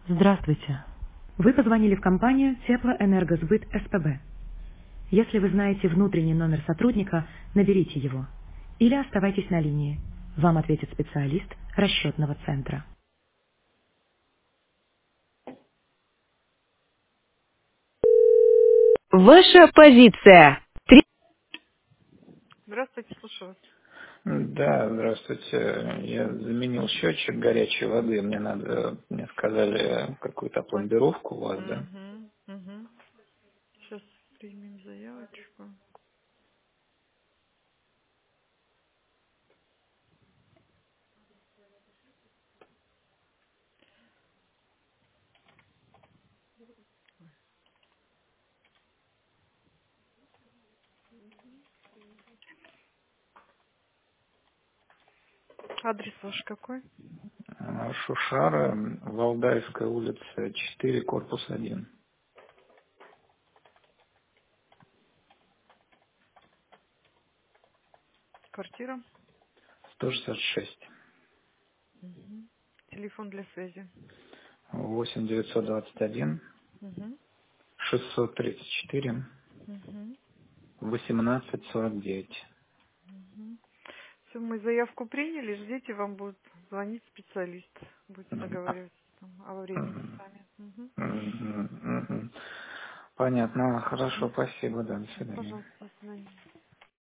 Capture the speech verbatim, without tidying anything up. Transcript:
Здравствуйте. Вы позвонили в компанию Теплоэнергосбыт СПБ. Если вы знаете внутренний номер сотрудника, наберите его. Или оставайтесь на линии. Вам ответит специалист расчетного центра. Ваша позиция. Три. Здравствуйте, слушаю вас. Да, здравствуйте. Я заменил счетчик горячей воды. Мне надо, мне сказали какую-то Ой. пломбировку у вас, да? Угу, угу. Сейчас примем заявочку. Адрес ваш какой? А, Шушара, Валдайская улица, четыре, корпус один, Квартира? сто шестьдесят шесть. Угу. Телефон для связи. восемь девятьсот двадцать один Угу. шестьсот тридцать четыре Угу. восемнадцать сорок девять. Угу. Все, мы заявку приняли, ждите, вам будет звонить специалист. Будете М, а, договариваться там, о времени с м, вами. Угу. м, м, м. Понятно. Хорошо, Все, спасибо, да, до свидания. пожалуйста, до свидания.